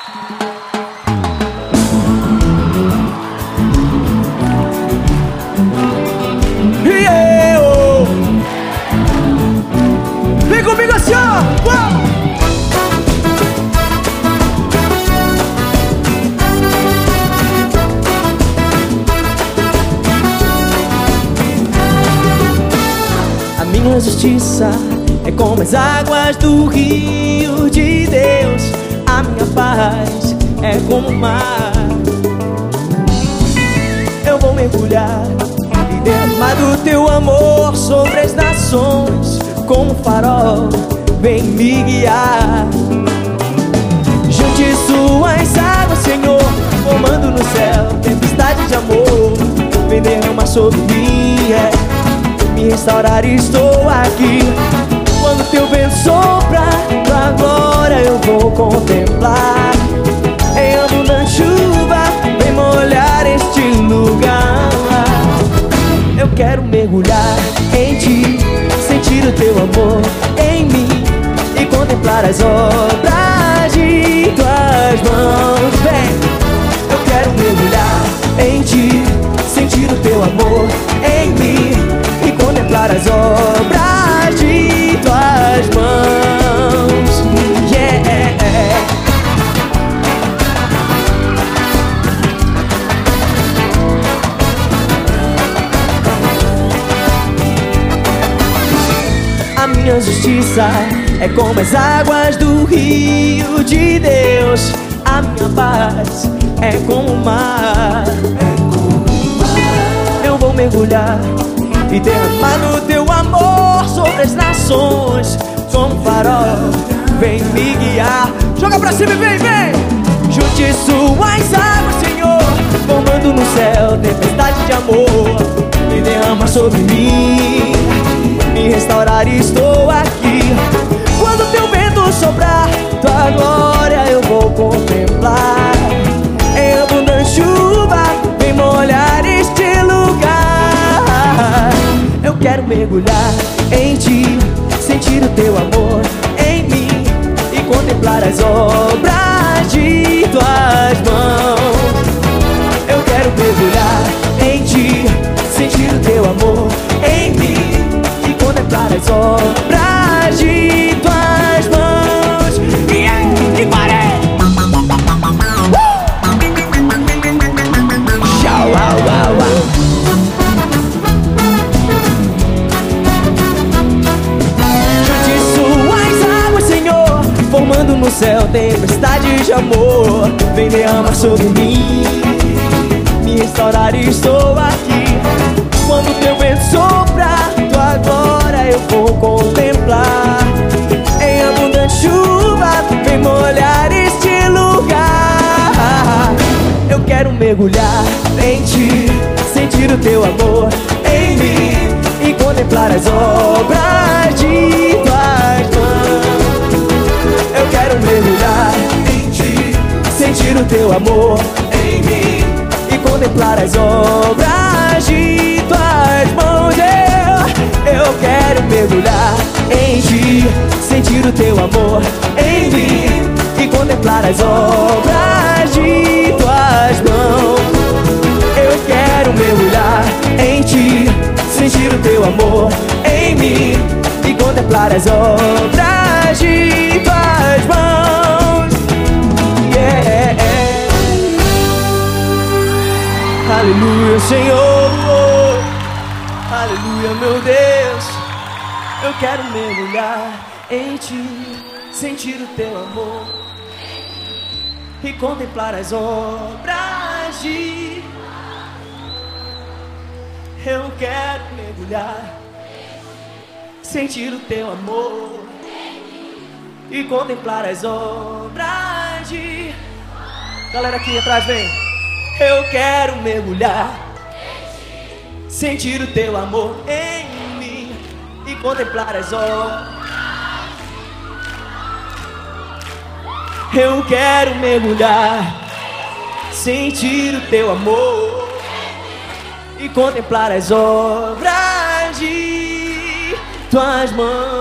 Vem comigo assim, ó! Uau! A minha justiça é como as águas do rio de Deus. A minha paz é como o mar. Eu vou mergulhar e derramar do teu amor sobre as nações. Como um farol, vem me guiar. Junte suas águas, Senhor, formando no céu tempestade de amor. Vem derramar sobre mim, me restaurar, estou aqui. Quando teu vento sopra, tua glória eu vou contemplar. Em abundante chuva, vem molhar este lugar. Eu quero mergulhar em ti, sentir o teu amor em mim e contemplar as obras de tuas mãos. Vem, eu quero mergulhar em ti, sentir o teu amor em mim e contemplar as obras de tuas mãos. Yeah. A minha justiça é como as águas do rio de Deus. A minha paz é como o mar. Eu vou mergulhar e derramar no teu amor sobre as nações. Como um farol, vem me guiar. Joga pra cima e vem, vem! Junte suas águas, Senhor, formando no céu tempestade de amor. Me derrama sobre mim, me restaurar, estou aqui. Quando teu vento soprar, tua glória eu vou contemplar. Em abundante chuva, vem molhar este lugar. Eu quero mergulhar em ti, sentir o teu amor em mim e contemplar as obras de tuas mãos. Eu quero mergulhar em ti, sentir o teu amor em mim e contemplar as obras de tuas mãos. E parei! Tchau, au, au, au. Junte suas águas, Senhor, formando no céu tempestade de amor. Vem derramar sobre mim, me restaurar, estou aqui. Quando teu vento soprar, tua glória eu vou contemplar. Em abundante chuva, vem molhar este lugar. Eu quero mergulhar em ti, sentir o teu amor em mim e contemplar as obras de tuas mãos. Eu quero mergulhar em ti, sentir o teu amor em mim e contemplar as obras de tuas mãos. Eu quero mergulhar em ti, sentir o teu amor em mim e contemplar as obras de tuas mãos. Eu quero mergulhar em ti, sentir o teu amor em mim e contemplar as obras de tuas mãos. Yeah. Aleluia, Senhor. Aleluia, meu Deus. Eu quero mergulhar em ti, sentir o teu amor e contemplar as obras de... Eu quero mergulhar, sentir o teu amor e contemplar as obras de... Galera aqui atrás, vem. Eu quero mergulhar, sentir o teu amor em mim e contemplar as obras. Eu quero mergulhar, sentir o teu amor e contemplar as obras de tuas mãos.